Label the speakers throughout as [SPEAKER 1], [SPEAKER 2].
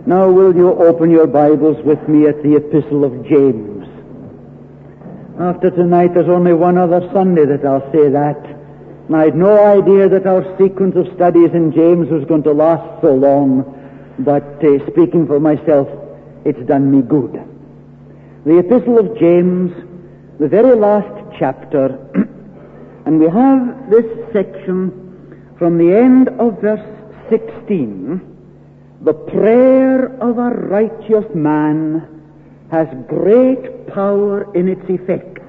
[SPEAKER 1] Now will you open your Bibles with me at the Epistle of James? After tonight there's only one other Sunday that I'll say that. And I had no idea that our sequence of studies in James was going to last so long. But speaking for myself, it's done me good. The Epistle of James, the very last chapter, and we have this section from the end of verse 16. The prayer of a righteous man has great power in its effects.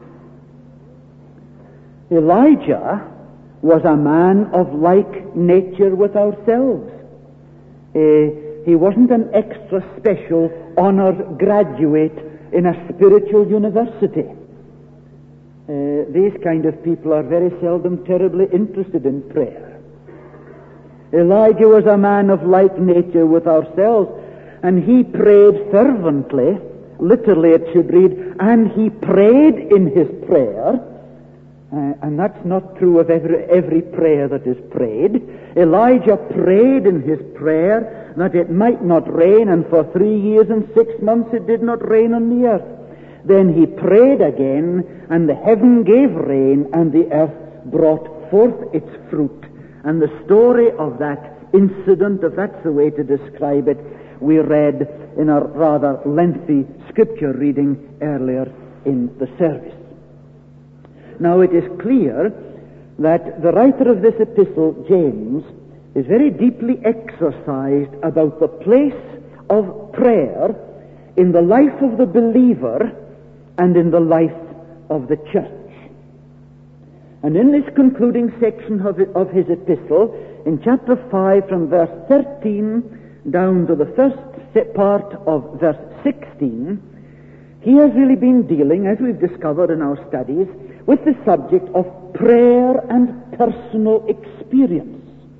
[SPEAKER 1] Elijah was a man of like nature with ourselves. He wasn't an extra special honored graduate in a spiritual university. These kind of people are very seldom terribly interested in prayer. Elijah was a man of like nature with ourselves, and he prayed fervently. Literally it should read, and he prayed in his prayer. And that's not true of every prayer that is prayed. Elijah prayed in his prayer that it might not rain, and for 3 years and 6 months it did not rain on the earth. Then he prayed again, and the heaven gave rain, and the earth brought forth its fruit. And the story of that incident, if that's the way to describe it, we read in a rather lengthy scripture reading earlier in the service. Now it is clear that the writer of this epistle, James, is very deeply exercised about the place of prayer in the life of the believer and in the life of the church. And in this concluding section of his epistle, in chapter 5 from verse 13 down to the first part of verse 16, he has really been dealing, as we've discovered in our studies, with the subject of prayer and personal experience.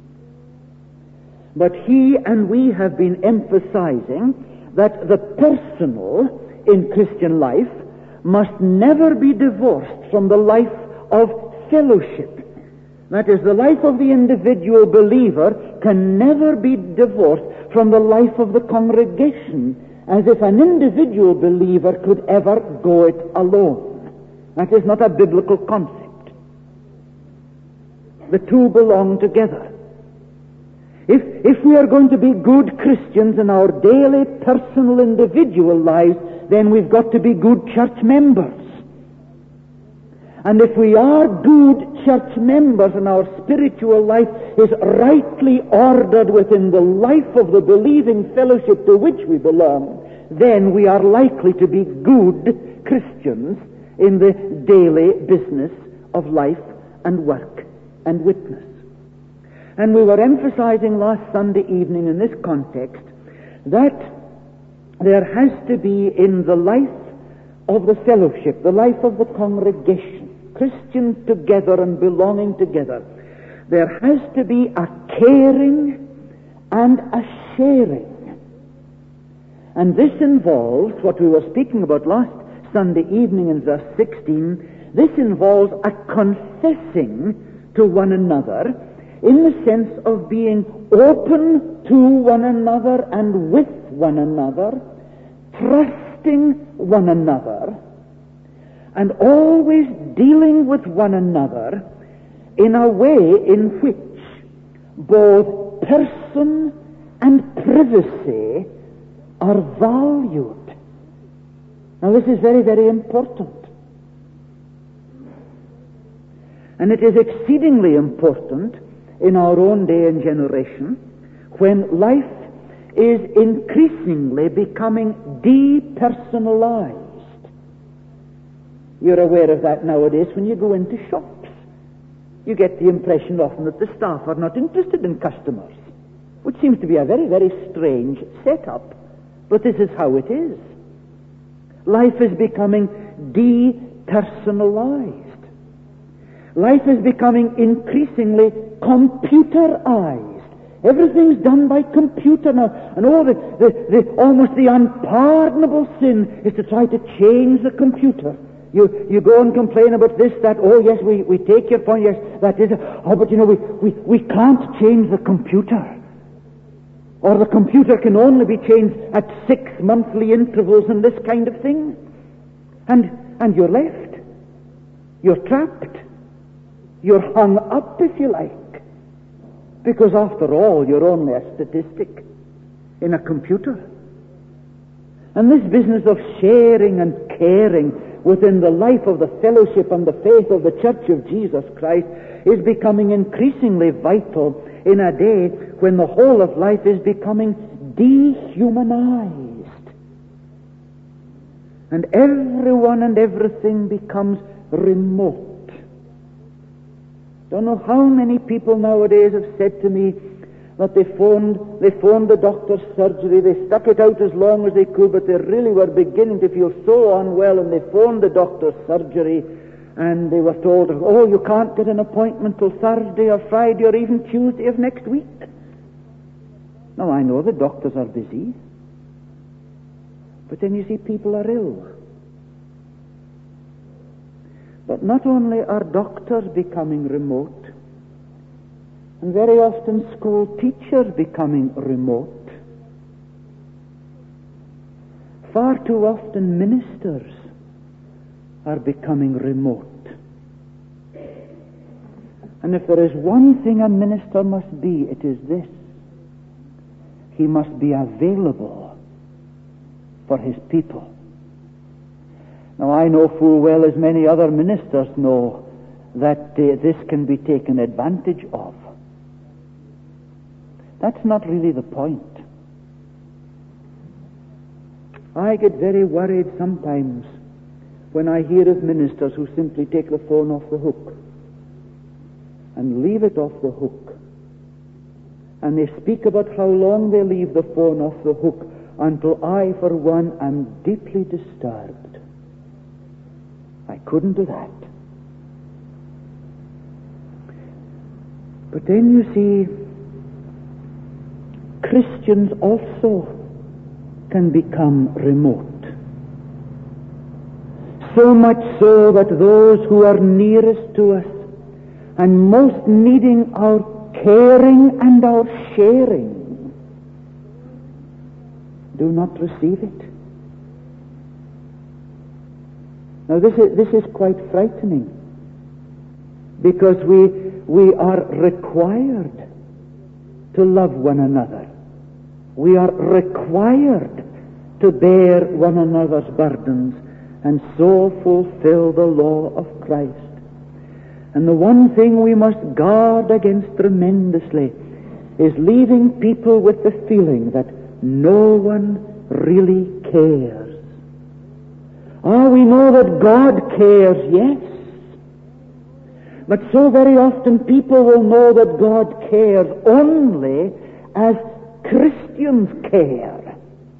[SPEAKER 1] But he and we have been emphasizing that the personal in Christian life must never be divorced from the life of fellowship. That is, the life of the individual believer can never be divorced from the life of the congregation, as if an individual believer could ever go it alone. That is not a biblical concept. The two belong together. If we are going to be good Christians in our daily, personal, individual lives, then we've got to be good church members. And if we are good church members and our spiritual life is rightly ordered within the life of the believing fellowship to which we belong, then we are likely to be good Christians in the daily business of life and work and witness. And we were emphasizing last Sunday evening in this context that there has to be in the life of the fellowship, the life of the congregation, Christians together and belonging together, there has to be a caring and a sharing. And this involves what we were speaking about last Sunday evening in verse 16. This involves a confessing to one another in the sense of being open to one another and with one another, trusting one another, and always dealing with one another in a way in which both person and privacy are valued. Now this is very, very important. And it is exceedingly important in our own day and generation when life is increasingly becoming depersonalized. You're aware of that nowadays when you go into shops. You get the impression often that the staff are not interested in customers, which seems to be a very, very strange setup. But this is how it is. Life is becoming depersonalized. Life is becoming increasingly computerized. Everything's done by computer now. And almost the unpardonable sin is to try to change the computer. You go and complain about this, that, oh yes, we take your point, yes, that is, oh, but you know, we can't change the computer. Or the computer can only be changed at 6 monthly intervals and this kind of thing. And you're left. You're trapped. You're hung up, if you like. Because after all, you're only a statistic in a computer. And this business of sharing and caring within the life of the fellowship and the faith of the Church of Jesus Christ is becoming increasingly vital in a day when the whole of life is becoming dehumanized. And everyone and everything becomes remote. Don't know how many people nowadays have said to me that they phoned the doctor's surgery, they stuck it out as long as they could, but they really were beginning to feel so unwell, and they phoned the doctor's surgery, and they were told, oh, you can't get an appointment till Thursday or Friday or even Tuesday of next week. Now, I know the doctors are busy, but then you see people are ill. But not only are doctors becoming remote, and very often school teachers becoming remote, far too often ministers are becoming remote. And if there is one thing a minister must be, it is this: he must be available for his people. Now, I know full well, as many other ministers know, that this can be taken advantage of. That's not really the point. I get very worried sometimes when I hear of ministers who simply take the phone off the hook and leave it off the hook. And they speak about how long they leave the phone off the hook, until I, for one, am deeply disturbed. I couldn't do that. But then you see, Christians also can become remote. So much so that those who are nearest to us and most needing our caring and our sharing do not receive it. Now this is quite frightening, because we are required to love one another. We are required to bear one another's burdens and so fulfill the law of Christ. And the one thing we must guard against tremendously is leaving people with the feeling that no one really cares. We know that God cares, yes. But so very often people will know that God cares only as Christians care.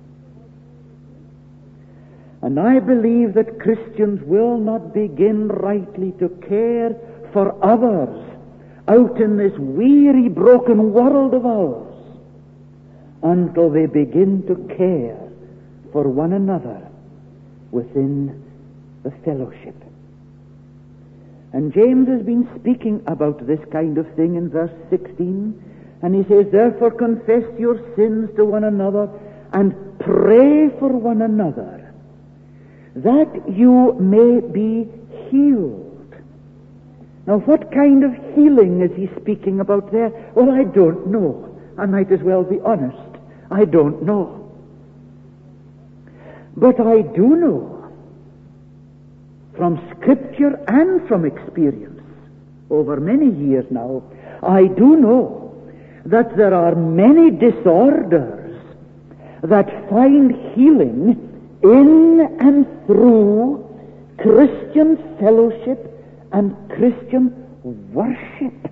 [SPEAKER 1] And I believe that Christians will not begin rightly to care for others out in this weary, broken world of ours until they begin to care for one another within the fellowship. And James has been speaking about this kind of thing in verse 16, and he says, therefore confess your sins to one another and pray for one another, that you may be healed. Now, what kind of healing is he speaking about there? Well, I don't know. I might as well be honest. I don't know. But I do know, from Scripture and from experience, over many years now, I do know that there are many disorders that find healing in and through Christian fellowship and Christian worship.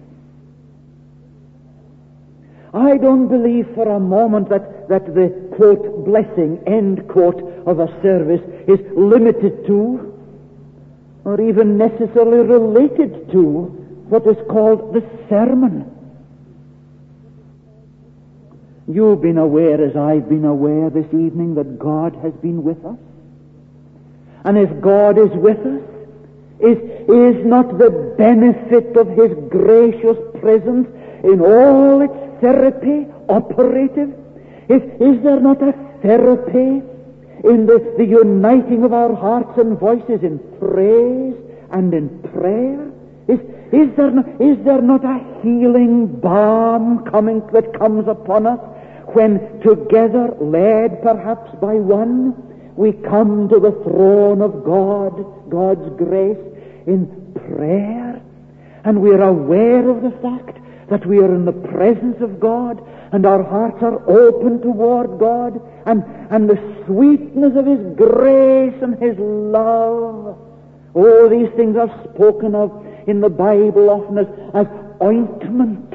[SPEAKER 1] I don't believe for a moment that the, quote, blessing, end quote, of a service is limited to or even necessarily related to what is called the sermon. You've been aware, as I've been aware this evening, that God has been with us. And if God is with us, is not the benefit of His gracious presence in all its therapy operative? Is there not a therapy in the uniting of our hearts and voices in praise and in prayer? Is there not a healing balm that comes upon us when together, led perhaps by one, we come to the throne of God, God's grace, in prayer, and we are aware of the fact that we are in the presence of God, and our hearts are open toward God, and the sweetness of His grace and His love. All these things are spoken of in the Bible often as ointment.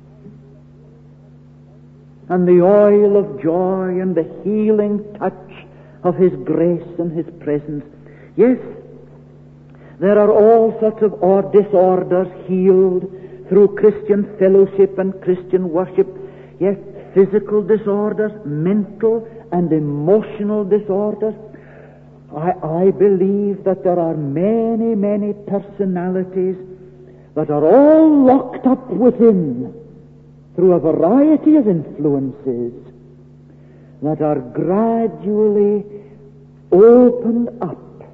[SPEAKER 1] And the oil of joy and the healing touch of His grace and His presence. Yes, there are all sorts of disorders healed through Christian fellowship and Christian worship. Yes, physical disorders, mental and emotional disorders. I believe that there are many, many personalities that are all locked up within through a variety of influences that are gradually opened up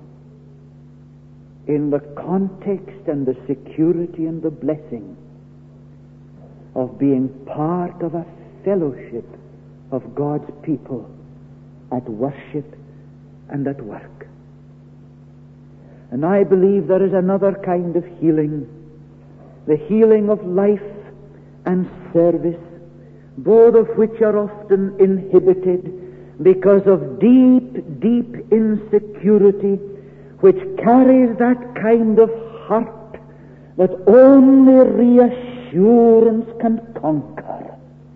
[SPEAKER 1] in the context and the security and the blessing of being part of a fellowship of God's people at worship and at work. And I believe there is another kind of healing, the healing of life and service, both of which are often inhibited because of deep, deep insecurity, which carries that kind of heart that only reassurance can conquer.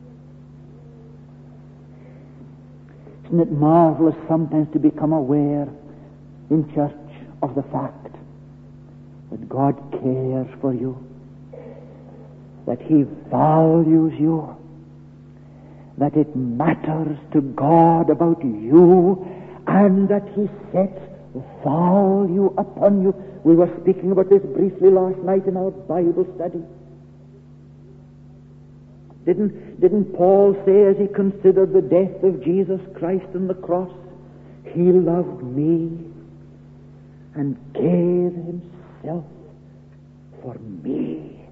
[SPEAKER 1] Isn't it marvelous sometimes to become aware in church of the fact that God cares for you, that He values you, that it matters to God about you, and that He sets value upon you. We were speaking about this briefly last night in our Bible study. Didn't Paul say, as he considered the death of Jesus Christ on the cross, He loved me and gave Himself for me?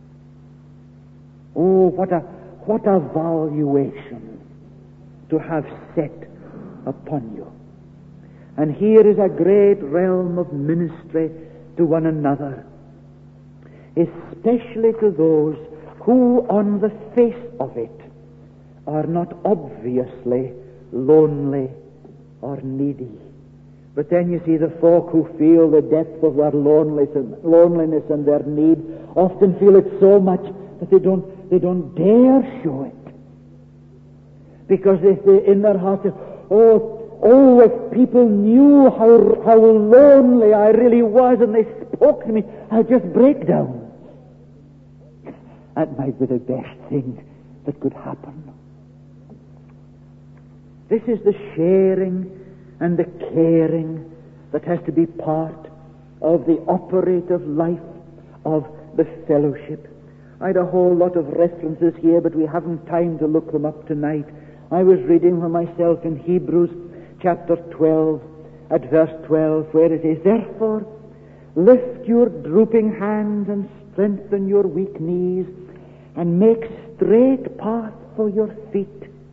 [SPEAKER 1] Oh, what a valuation to have set upon you. And here is a great realm of ministry to one another, especially to those who on the face of it are not obviously lonely or needy. But then you see the folk who feel the depth of their loneliness and their need often feel it so much that they don't dare show it. Because they in their hearts say, oh, if people knew how lonely I really was and they spoke to me, I'd just break down. That might be the best thing that could happen. This is the sharing and the caring that has to be part of the operative life of the fellowship. I had a whole lot of references here, but we haven't time to look them up tonight. I was reading for myself in Hebrews chapter 12 at verse 12, where it is, therefore, lift your drooping hands and strengthen your weak knees, and make straight paths for your feet,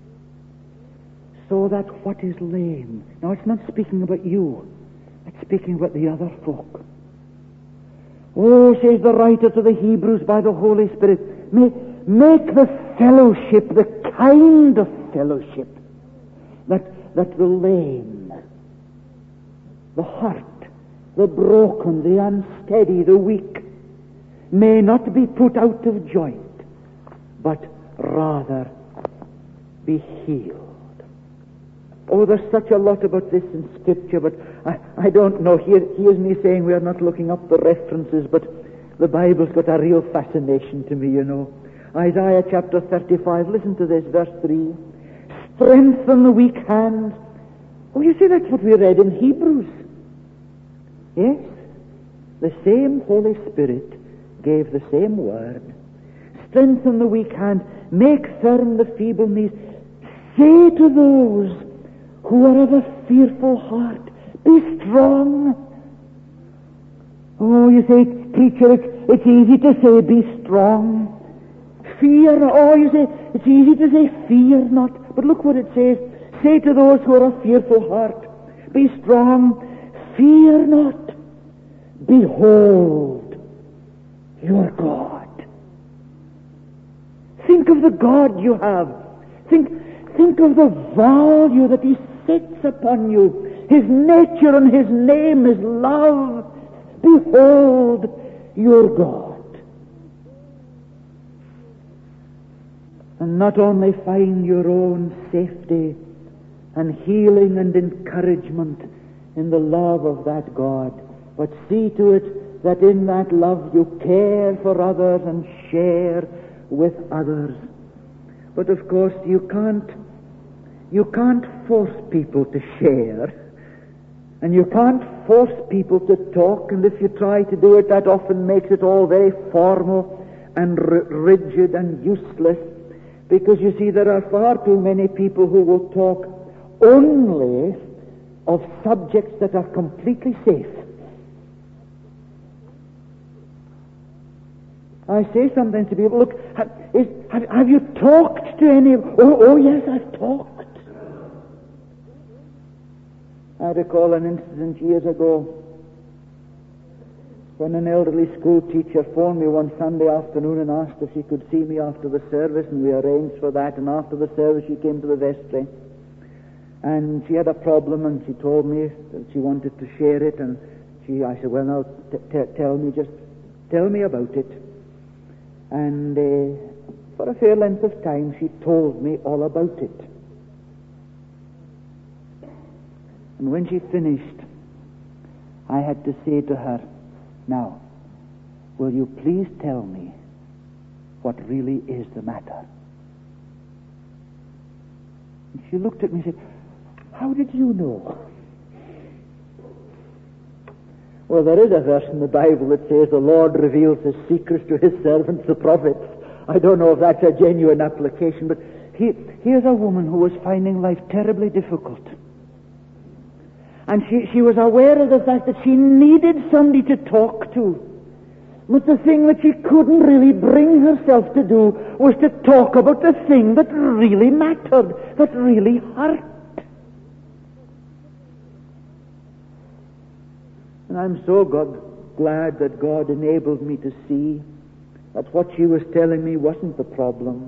[SPEAKER 1] so that what is lame. Now, it's not speaking about you. It's speaking about the other folk. Oh, says the writer to the Hebrews by the Holy Spirit, make the fellowship the kind of fellowship that the lame, the hurt, the broken, the unsteady, the weak, may not be put out of joint, but rather be healed. Oh, there's such a lot about this in Scripture, but I don't know. Here's me saying we are not looking up the references, but the Bible's got a real fascination to me, you know. Isaiah chapter 35, listen to this, verse 3. Strengthen the weak hands. Oh, you see, that's what we read in Hebrews. Yes, the same Holy Spirit gave the same word. Strengthen the weak hand, make firm the feeble knees, Say to those who are of a fearful heart, be strong. Oh, you say, preacher, it's easy to say, be strong. Fear, oh, you say, it's easy to say, fear not. But look what it says. Say to those who are of fearful heart, be strong, fear not. Behold your God. Think of the God you have. Think of the value that He sets upon you. His nature and His name is love. Behold your God. And not only find your own safety and healing and encouragement in the love of that God, but see to it that in that love you care for others and share with others. But of course you can't force people to share, and you can't force people to talk, and if you try to do it, that often makes it all very formal and rigid and useless, because you see there are far too many people who will talk only of subjects that are completely safe. I say sometimes to people, look, have you talked to any? Oh yes, I've talked. I recall an incident years ago when an elderly school teacher phoned me one Sunday afternoon and asked if she could see me after the service, and we arranged for that, and after the service she came to the vestry. And she had a problem, and she told me that she wanted to share it, and I said, well, now, tell me about it. And for a fair length of time, she told me all about it. And when she finished, I had to say to her, now, will you please tell me what really is the matter? And she looked at me and said, how did you know? Well, there is a verse in the Bible that says the Lord reveals His secrets to His servants, the prophets. I don't know if that's a genuine application, but here's a woman who was finding life terribly difficult. And she was aware of the fact that she needed somebody to talk to. But the thing that she couldn't really bring herself to do was to talk about the thing that really mattered, that really hurt. And I'm so glad that God enabled me to see that what she was telling me wasn't the problem.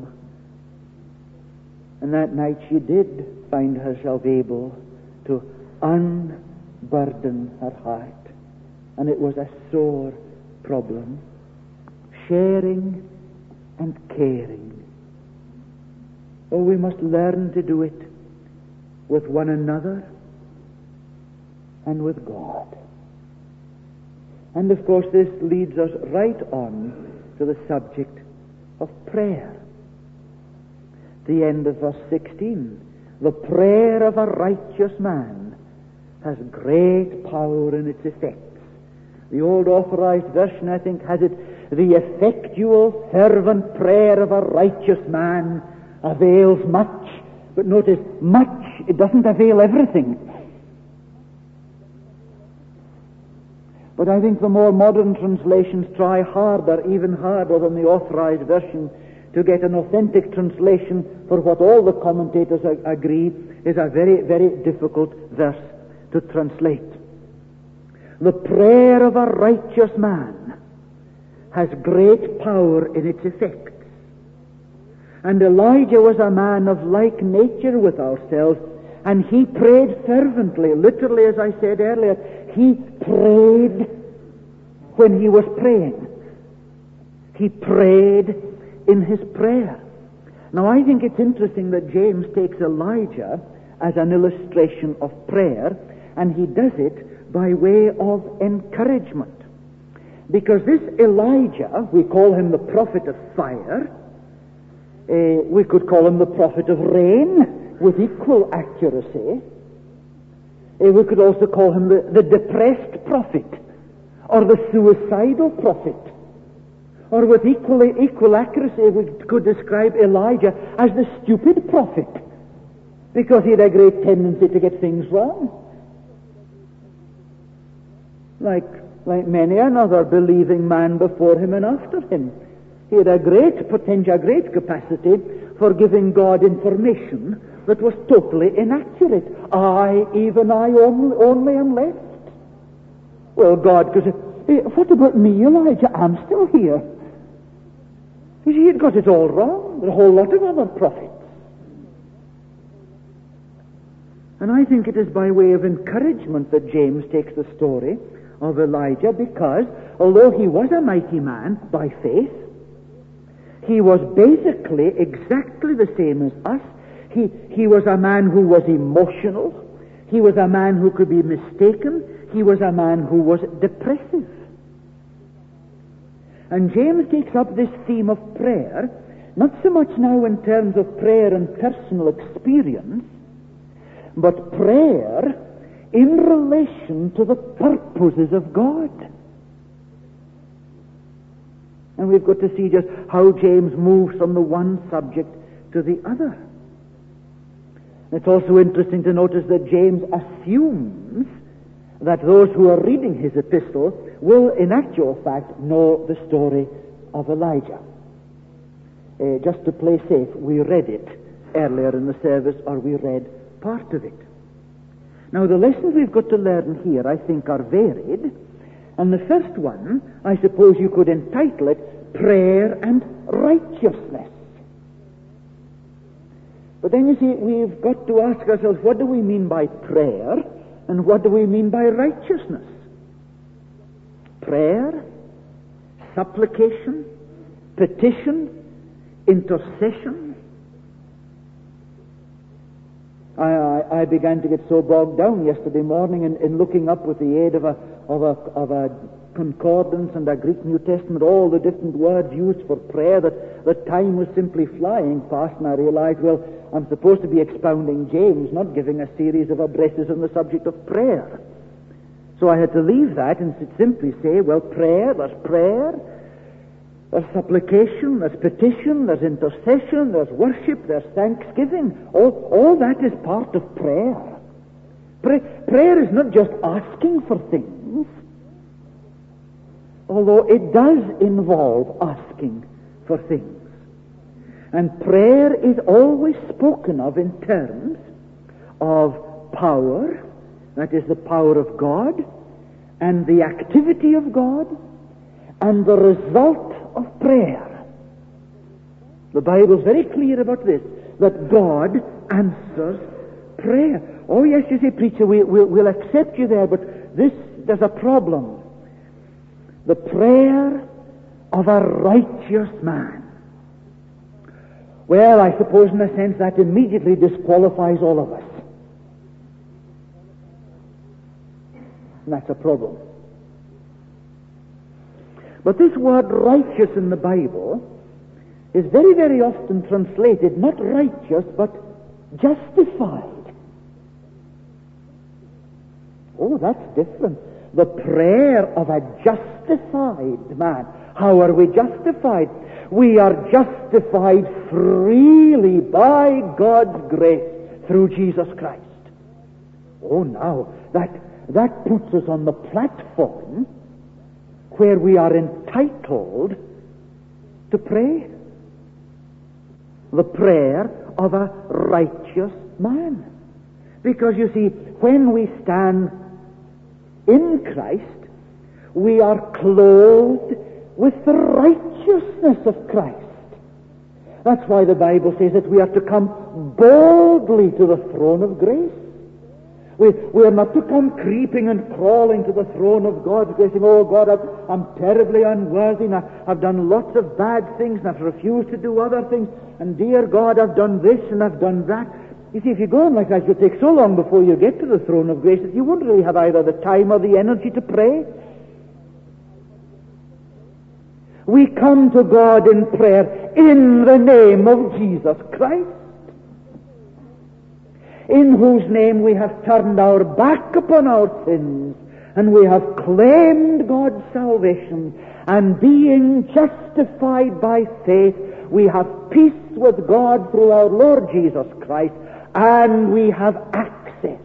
[SPEAKER 1] And that night she did find herself able to unburden her heart. And it was a sore problem. Sharing and caring. Oh, we must learn to do it with one another and with God. And of course this leads us right on to the subject of prayer. The end of verse 16. The prayer of a righteous man has great power in its effects. The old Authorized Version, I think, has it, the effectual, fervent prayer of a righteous man avails much. But notice, much, it doesn't avail everything. But I think the more modern translations try harder, even harder than the Authorized Version, to get an authentic translation for what all the commentators agree is a very, very difficult verse to translate. The prayer of a righteous man has great power in its effects. And Elijah was a man of like nature with ourselves, and he prayed fervently. Literally, as I said earlier, he prayed when he was praying. He prayed in his prayer. Now, I think it's interesting that James takes Elijah as an illustration of prayer, and he does it by way of encouragement. Because this Elijah, we call him the prophet of fire, we could call him the prophet of rain with equal accuracy. We could also call him the depressed prophet, or the suicidal prophet. Or with equal accuracy we could describe Elijah as the stupid prophet. because he had a great tendency to get things wrong. Like many another believing man before him and after him. He had a great potential, a great capacity for giving God information that was totally inaccurate. Even I only am left. Well, God could say, hey, what about me, Elijah? I'm still here. You see, he'd got it all wrong. There are a whole lot of other prophets. And I think it is by way of encouragement that James takes the story of Elijah, because although he was a mighty man by faith, he was basically exactly the same as us. He was a man who was emotional. He was a man who could be mistaken. He was a man who was depressive. And James takes up this theme of prayer, not so much now in terms of prayer and personal experience, but prayer in relation to the purposes of God. And we've got to see just how James moves from the one subject to the other. It's also interesting to notice that James assumes that those who are reading his epistle will, in actual fact, know the story of Elijah. Just to play safe, we read it earlier in the service, or we read part of it. Now, the lessons we've got to learn here, I think, are varied. And the first one, I suppose you could entitle it, Prayer and Righteousness. But then, you see, we've got to ask ourselves, what do we mean by prayer, and what do we mean by righteousness? Prayer, supplication, petition, intercession. I began to get so bogged down yesterday morning in looking up with the aid of a concordance and a Greek New Testament all the different words used for prayer, that the time was simply flying past, and I realized, well, I'm supposed to be expounding James, not giving a series of addresses on the subject of prayer. So I had to leave that and simply say, well, prayer, there's supplication, there's petition, there's intercession, there's worship, there's thanksgiving. All that is part of prayer. Prayer is not just asking for things, although it does involve asking for things. And prayer is always spoken of in terms of power, that is the power of God, and the activity of God, and the result of prayer. The Bible is very clear about this, that God answers prayer. Oh yes, you say, preacher, we'll accept you there, but there's a problem. The prayer of a righteous man. Well, I suppose in a sense that immediately disqualifies all of us. And that's a problem. But this word righteous in the Bible is very, very often translated not righteous, but justified. Oh, that's different. The prayer of a justified man. How are we justified? We are justified freely by God's grace through Jesus Christ. Oh, now, that puts us on the platform where we are entitled to pray. The prayer of a righteous man. Because, you see, when we stand in Christ, we are clothed with the righteousness of Christ. That's why the Bible says that we are to come boldly to the throne of grace. We are not to come creeping and crawling to the throne of God, saying, oh God, I'm terribly unworthy, and I've done lots of bad things, and I've refused to do other things, and dear God, I've done this and I've done that. You see, if you go on like that, you'll take so long before you get to the throne of grace that you won't really have either the time or the energy to pray. We come to God in prayer in the name of Jesus Christ, in whose name we have turned our back upon our sins, and we have claimed God's salvation, and being justified by faith, we have peace with God through our Lord Jesus Christ, and we have access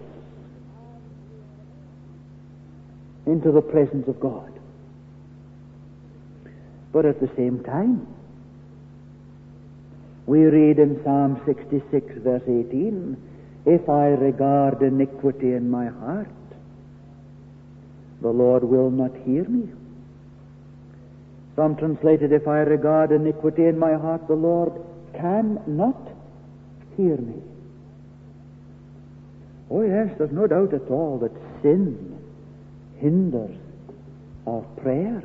[SPEAKER 1] into the presence of God. But at the same time, we read in Psalm 66, verse 18, if I regard iniquity in my heart, the Lord will not hear me. Some translated, if I regard iniquity in my heart, the Lord cannot hear me. Oh yes, there's no doubt at all that sin hinders our prayers.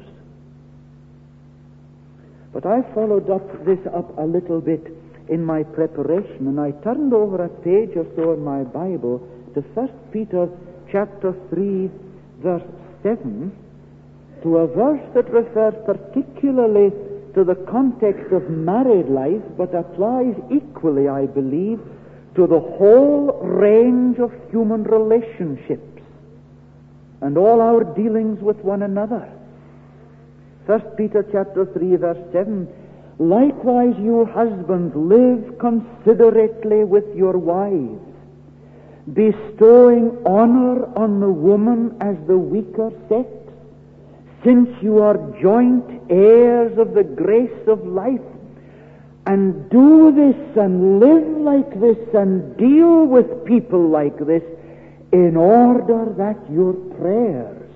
[SPEAKER 1] But I followed this up a little bit in my preparation, and I turned over a page or so in my Bible to 1 Peter chapter 3, verse 7, to a verse that refers particularly to the context of married life, but applies equally, I believe, to the whole range of human relationships and all our dealings with one another. 1 Peter chapter 3, verse 7, likewise you husbands live considerately with your wives, bestowing honor on the woman as the weaker sex, since you are joint heirs of the grace of life. And do this and live like this and deal with people like this in order that your prayers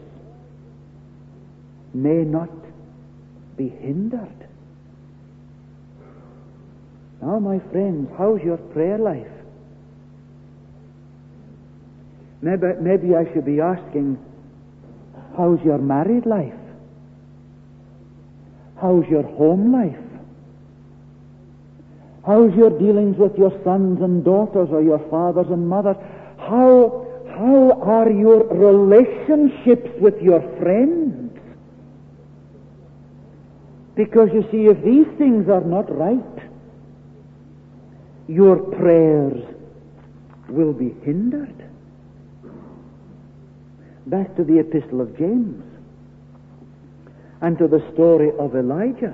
[SPEAKER 1] may not be hindered. Now, my friends, how's your prayer life? Maybe I should be asking, how's your married life? How's your home life? How's your dealings with your sons and daughters or your fathers and mothers? How are your relationships with your friends? Because you see, if these things are not right, your prayers will be hindered. Back to the Epistle of James and to the story of Elijah.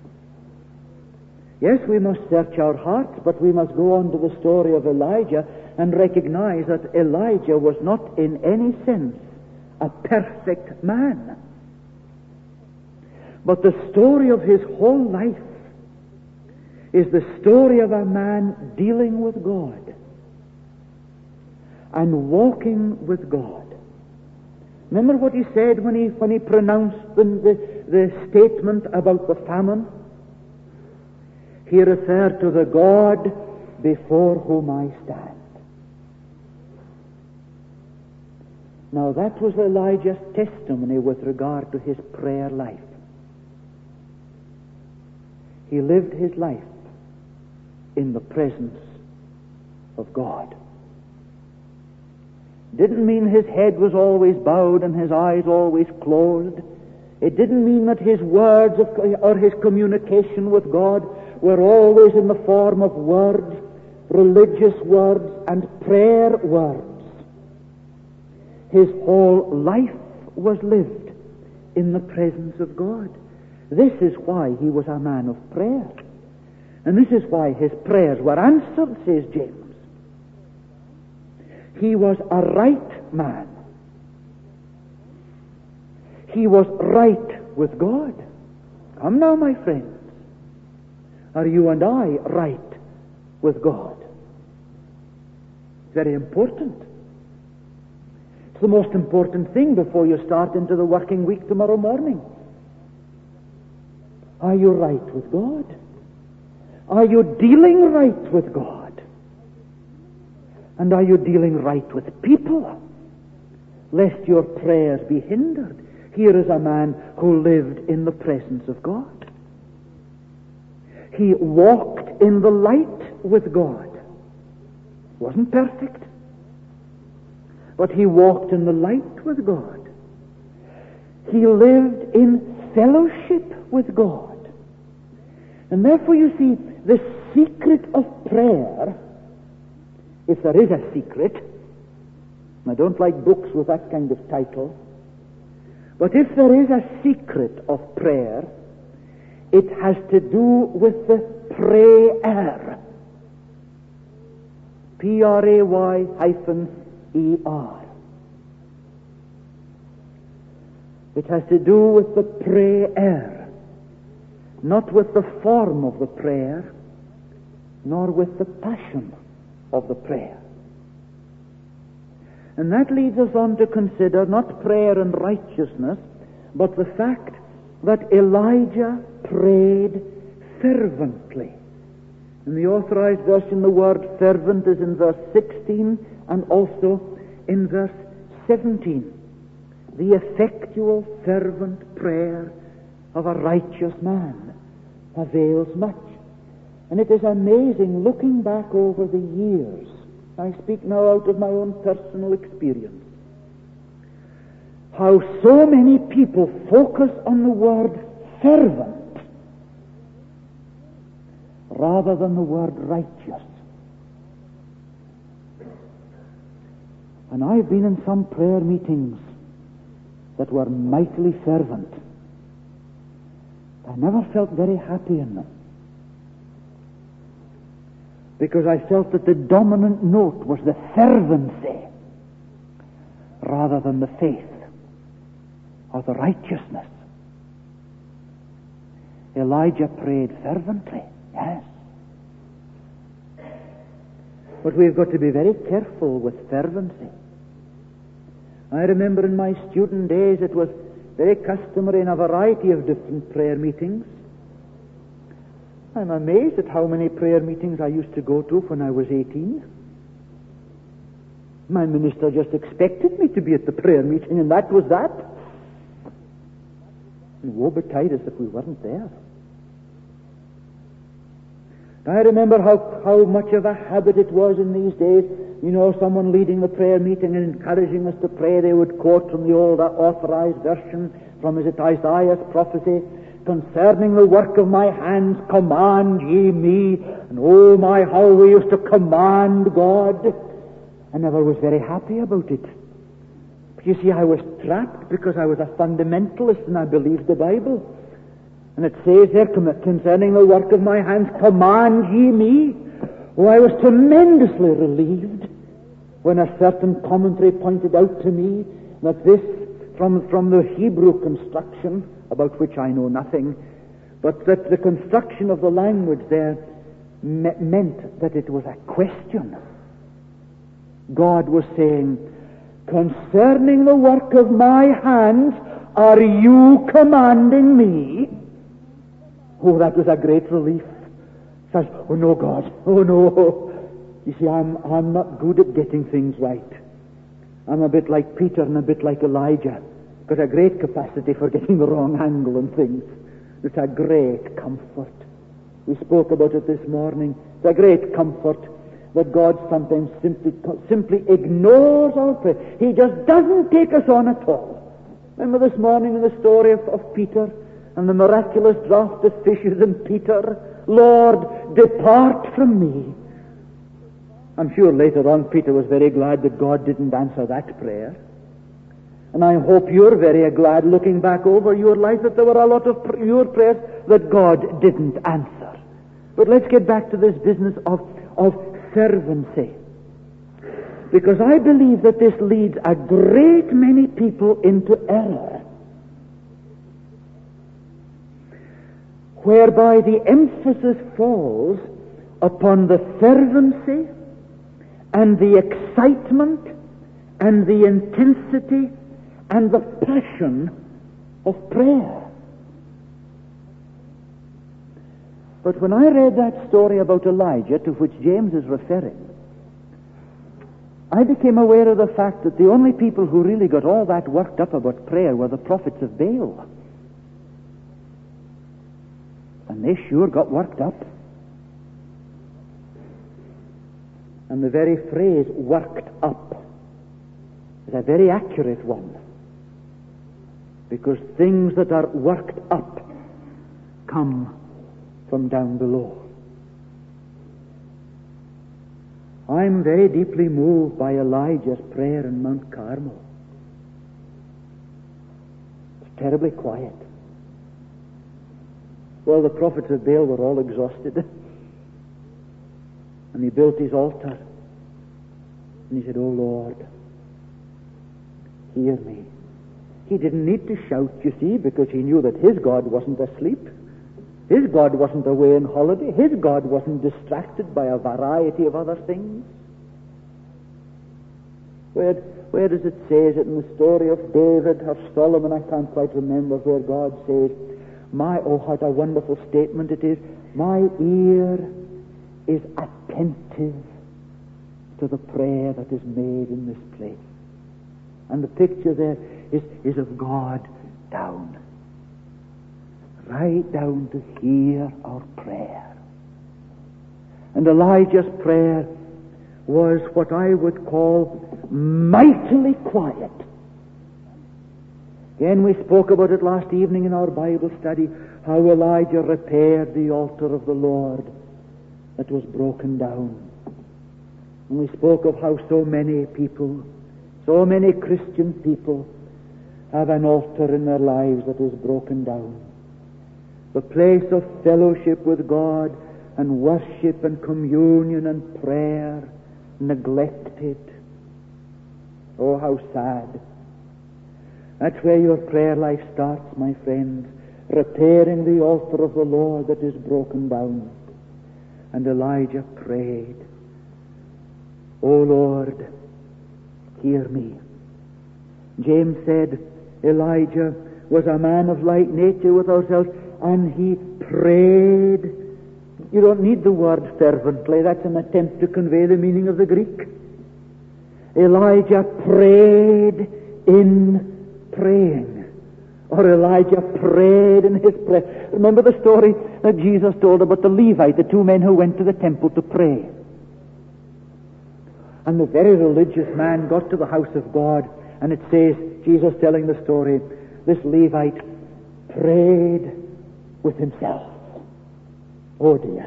[SPEAKER 1] Yes, we must search our hearts, but we must go on to the story of Elijah and recognize that Elijah was not in any sense a perfect man. But the story of his whole life is the story of a man dealing with God and walking with God. Remember what he said when he pronounced the statement about the famine? He referred to the God before whom I stand. Now that was Elijah's testimony with regard to his prayer life. He lived his life in the presence of God. Didn't mean his head was always bowed and his eyes always closed. It didn't mean that his words or his communication with God were always in the form of words, religious words and prayer words. His whole life was lived in the presence of God. This is why he was a man of prayer. And this is why his prayers were answered, says James. He was a right man. He was right with God. Come now, my friends. Are you and I right with God? It's very important. It's the most important thing before you start into the working week tomorrow morning. Are you right with God? Are you dealing right with God? And are you dealing right with people? Lest your prayers be hindered. Here is a man who lived in the presence of God. He walked in the light with God. Wasn't perfect, but he walked in the light with God. He lived in fellowship with God. And therefore, you see, the secret of prayer, if there is a secret, I don't like books with that kind of title, but if there is a secret of prayer, it has to do with the prayer. P-R-A-Y-E-R. It has to do with the prayer, not with the form of the prayer, nor with the passion of the prayer. And that leads us on to consider not prayer and righteousness, but the fact that Elijah prayed fervently. In the Authorized Version, the word fervent is in verse 16 and also in verse 17. The effectual, fervent prayer of a righteous man avails much. And it is amazing, looking back over the years, I speak now out of my own personal experience, how so many people focus on the word fervent rather than the word righteous. And I've been in some prayer meetings that were mightily fervent. I never felt very happy in them, because I felt that the dominant note was the fervency rather than the faith or the righteousness. Elijah prayed fervently, yes. But we've got to be very careful with fervency. I remember in my student days it was very customary in a variety of different prayer meetings. I'm amazed at how many prayer meetings I used to go to when I was 18. My minister just expected me to be at the prayer meeting, and that was that. And woe betide us if we weren't there. I remember how much of a habit it was in these days. You know, someone leading the prayer meeting and encouraging us to pray, they would quote from the old Authorized Version, from, is it Isaiah's prophecy, concerning the work of my hands, command ye me. And oh my, how we used to command God. I never was very happy about it. But you see, I was trapped because I was a fundamentalist and I believed the Bible. And it says there, concerning the work of my hands, command ye me. Oh, I was tremendously relieved when a certain commentary pointed out to me that this, from the Hebrew construction, about which I know nothing, but that the construction of the language there meant that it was a question. God was saying, concerning the work of my hands, are you commanding me? Oh, that was a great relief. Says, oh no, God, oh no. You see, I'm not good at getting things right. I'm a bit like Peter and a bit like Elijah. Got a great capacity for getting the wrong angle on things. It's a great comfort. We spoke about it this morning. It's a great comfort that God sometimes simply ignores our prayer. He just doesn't take us on at all. Remember this morning in the story of Peter and the miraculous draught of fishes and Peter, Lord, depart from me. I'm sure later on Peter was very glad that God didn't answer that prayer. And I hope you're very glad, looking back over your life, that there were a lot of your prayers that God didn't answer. But let's get back to this business of fervency. Because I believe that this leads a great many people into error, whereby the emphasis falls upon the fervency and the excitement and the intensity and the passion of prayer. But when I read that story about Elijah, to which James is referring, I became aware of the fact that the only people who really got all that worked up about prayer were the prophets of Baal. And they sure got worked up. And the very phrase, worked up, is a very accurate one. Because things that are worked up come from down below. I'm very deeply moved by Elijah's prayer in Mount Carmel. It's terribly quiet. Well, the prophets of Baal were all exhausted. And he built his altar. And he said, "Oh Lord, hear me." He didn't need to shout, you see, because he knew that his God wasn't asleep. His God wasn't away on holiday. His God wasn't distracted by a variety of other things. Where does it say? Is it in the story of David or Solomon? I can't quite remember, where God says, what a wonderful statement it is. "My ear is attentive to the prayer that is made in this place." And the picture there is of God down, right down to hear our prayer. And Elijah's prayer was what I would call mightily quiet. Again, we spoke about it last evening in our Bible study, how Elijah repaired the altar of the Lord that was broken down. And we spoke of how so many people, so many Christian people, have an altar in their lives that is broken down. The place of fellowship with God and worship and communion and prayer neglected. Oh, how sad. That's where your prayer life starts, my friends, repairing the altar of the Lord that is broken down. And Elijah prayed, "O Lord, hear me." James said Elijah was a man of like nature with ourselves, and he prayed. You don't need the word fervently. That's an attempt to convey the meaning of the Greek. Elijah prayed in praying. Or Elijah prayed in his prayer. Remember the story that Jesus told about the Levite, the two men who went to the temple to pray. And the very religious man got to the house of God, and it says, Jesus telling the story, this Levite prayed with himself. Oh dear.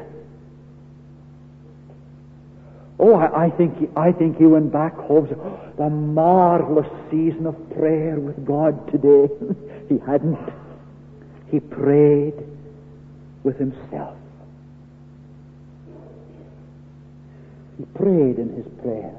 [SPEAKER 1] Oh, I think he went back home. The marvelous season of prayer with God today. He hadn't. He prayed with himself. He prayed in his prayer.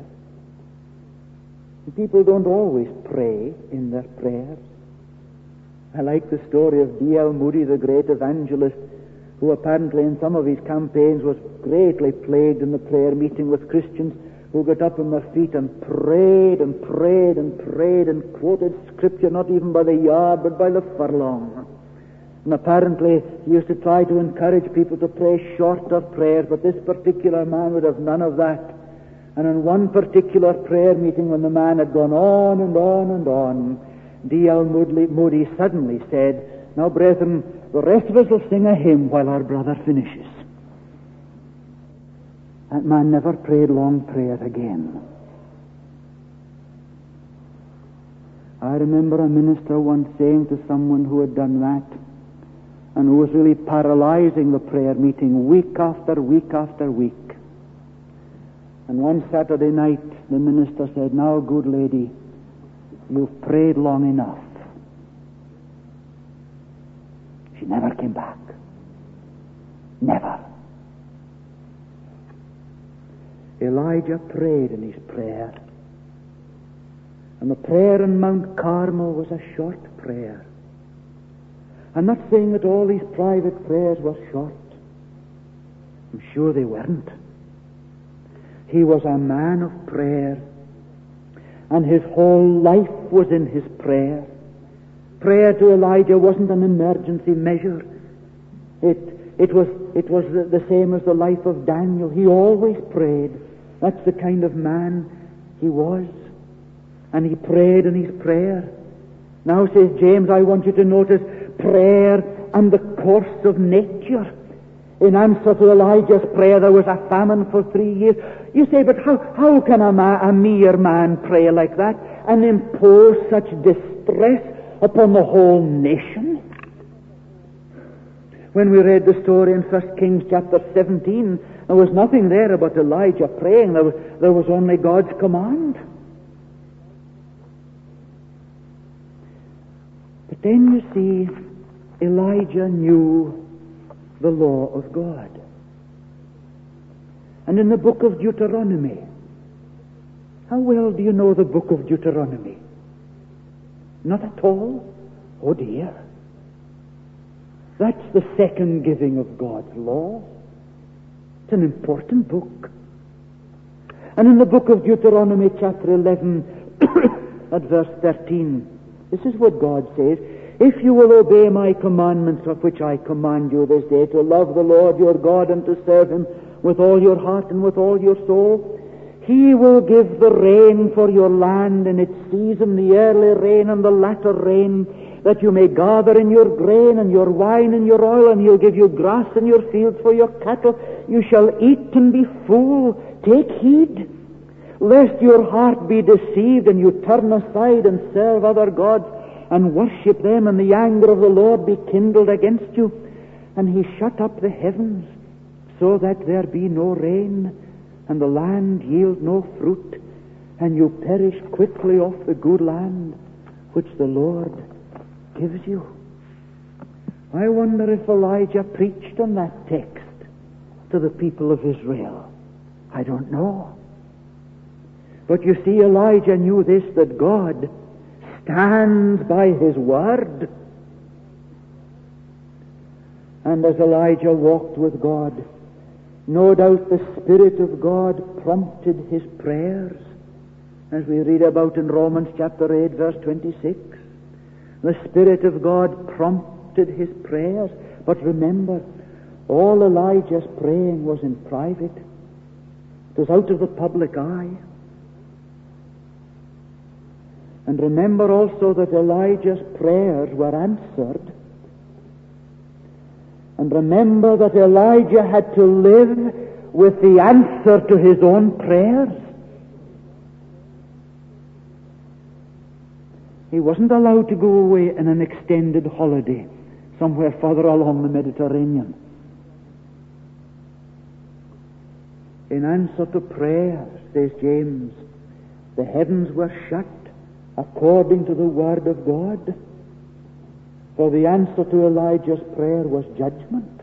[SPEAKER 1] People don't always pray in their prayers. I like the story of D.L. Moody, the great evangelist, who apparently in some of his campaigns was greatly plagued in the prayer meeting with Christians who got up on their feet and prayed and prayed and prayed and quoted Scripture not even by the yard but by the furlong. And apparently he used to try to encourage people to pray shorter prayers, but this particular man would have none of that. And in one particular prayer meeting, when the man had gone on and on and on, D.L. Moody suddenly said, "Now, brethren, the rest of us will sing a hymn while our brother finishes." That man never prayed long prayers again. I remember a minister once saying to someone who had done that, and who was really paralyzing the prayer meeting week after week after week. And one Saturday night, the minister said, "Now, good lady, you've prayed long enough." She never came back. Never. Elijah prayed in his prayer. And the prayer in Mount Carmel was a short prayer. I'm not saying that all these private prayers were short. I'm sure they weren't. He was a man of prayer, and his whole life was in his prayer. Prayer to Elijah wasn't an emergency measure. It was the same as the life of Daniel. He always prayed. That's the kind of man he was. And he prayed in his prayer. Now, says James, I want you to notice prayer and the course of nature. In answer to Elijah's prayer, there was a famine for 3 years. You say, but how can a mere man pray like that and impose such distress upon the whole nation? When we read the story in 1 Kings chapter 17, there was nothing there about Elijah praying. There was only God's command. But then you see, Elijah knew the law of God. And in the book of Deuteronomy, How well do you know the book of Deuteronomy? Not at all? Oh dear. That's the second giving of God's law. It's an important book. And in the book of Deuteronomy chapter 11 at verse 13, this is what God says: if you will obey my commandments, of which I command you this day, to love the Lord your God and to serve him with all your heart and with all your soul, he will give the rain for your land in its season, the early rain and the latter rain, that you may gather in your grain and your wine and your oil, and he'll give you grass in your fields for your cattle. You shall eat and be full. Take heed, lest your heart be deceived and you turn aside and serve other gods and worship them, and the anger of the Lord be kindled against you, and he shut up the heavens so that there be no rain, and the land yield no fruit, and you perish quickly off the good land which the Lord gives you. I wonder if Elijah preached on that text to the people of Israel. I don't know. But you see, Elijah knew this, that God stands by his word. And as Elijah walked with God, no doubt the Spirit of God prompted his prayers, as we read about in Romans chapter 8 verse 26. The Spirit of God prompted his prayers. But remember, all Elijah's praying was in private. It was out of the public eye. And remember also that Elijah's prayers were answered. And remember that Elijah had to live with the answer to his own prayers. He wasn't allowed to go away in an extended holiday somewhere further along the Mediterranean. In answer to prayer, says James, the heavens were shut according to the word of God. For the answer to Elijah's prayer was judgment.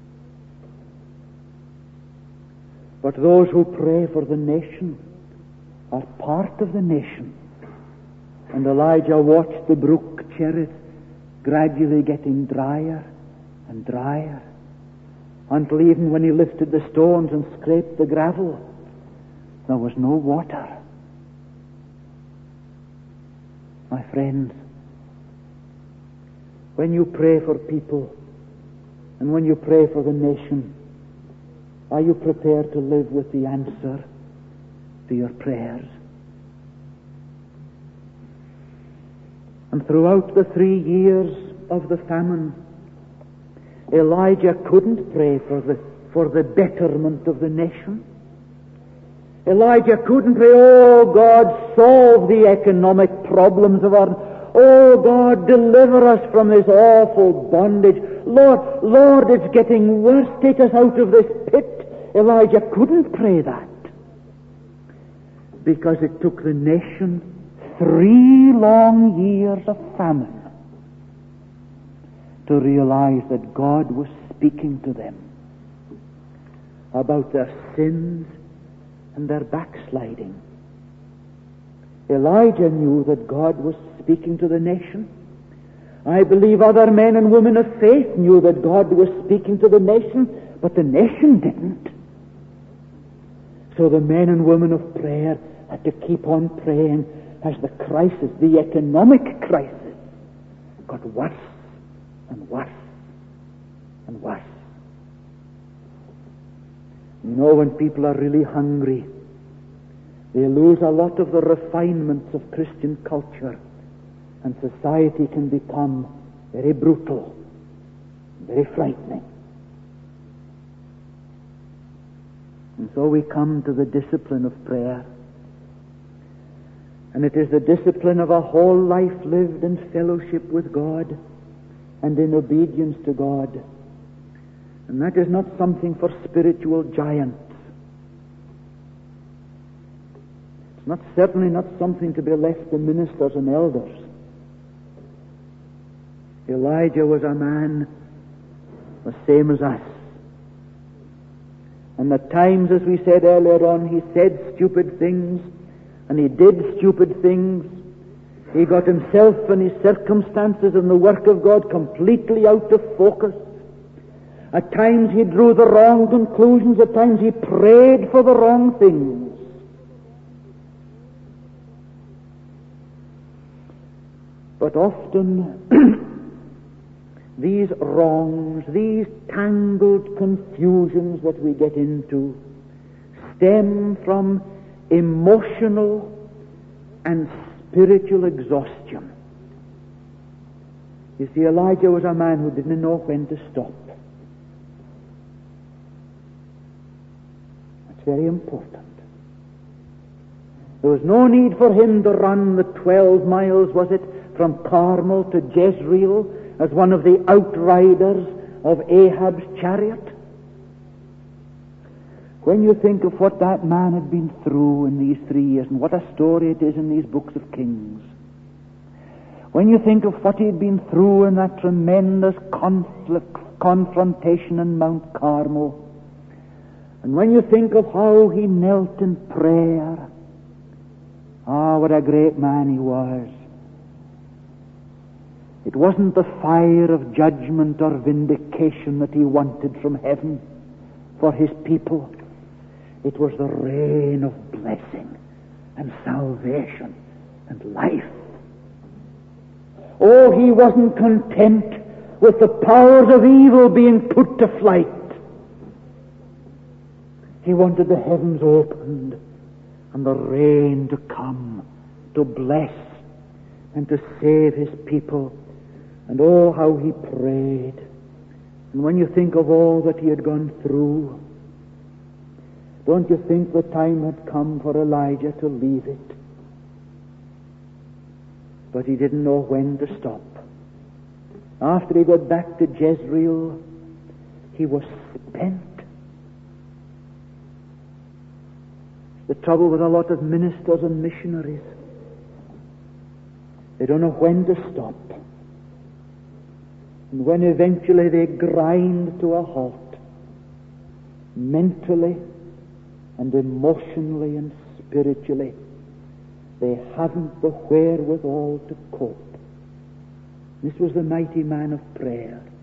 [SPEAKER 1] But those who pray for the nation are part of the nation. And Elijah watched the brook Cherith gradually getting drier and drier, until even when he lifted the stones and scraped the gravel, there was no water. My friends, when you pray for people and when you pray for the nation, are you prepared to live with the answer to your prayers? And throughout the 3 years of the famine, Elijah couldn't pray for the betterment of the nation. Elijah couldn't pray, oh God, solve the economic problems of our... Oh God, deliver us from this awful bondage. Lord, it's getting worse. Take us out of this pit. Elijah couldn't pray that, because it took the nation 3 long years of famine to realize that God was speaking to them about their sins and their backsliding. Elijah knew that God was speaking to the nation. I believe other men and women of faith knew that God was speaking to the nation, but the nation didn't. So the men and women of prayer had to keep on praying as the crisis, the economic crisis, got worse and worse and worse. You know, when people are really hungry, they lose a lot of the refinements of Christian culture, and society can become very brutal, very frightening. And so we come to the discipline of prayer. And it is the discipline of a whole life lived in fellowship with God and in obedience to God. And that is not something for spiritual giants. It's certainly not something to be left to ministers and elders. Elijah was a man the same as us. And at times, as we said earlier on, he said stupid things, and he did stupid things. He got himself and his circumstances and the work of God completely out of focus. At times he drew the wrong conclusions. At times he prayed for the wrong things. But often these wrongs, these tangled confusions that we get into stem from emotional and spiritual exhaustion. You see, Elijah was a man who didn't know when to stop. That's very important. There was no need for him to run the 12 miles, was it, from Carmel to Jezreel as one of the outriders of Ahab's chariot. When you think of what that man had been through in these 3 years, and what a story it is in these books of Kings, when you think of what he had been through in that tremendous confrontation in Mount Carmel, and when you think of how he knelt in prayer, what a great man he was. It wasn't the fire of judgment or vindication that he wanted from heaven for his people. It was the rain of blessing and salvation and life. Oh, he wasn't content with the powers of evil being put to flight. He wanted the heavens opened and the rain to come to bless and to save his people. And oh, how he prayed. And when you think of all that he had gone through, don't you think the time had come for Elijah to leave it? But he didn't know when to stop. After he got back to Jezreel, he was spent. The trouble with a lot of ministers and missionaries, they don't know when to stop. And when eventually they grind to a halt, mentally and emotionally and spiritually, they haven't the wherewithal to cope. This was the mighty man of prayer.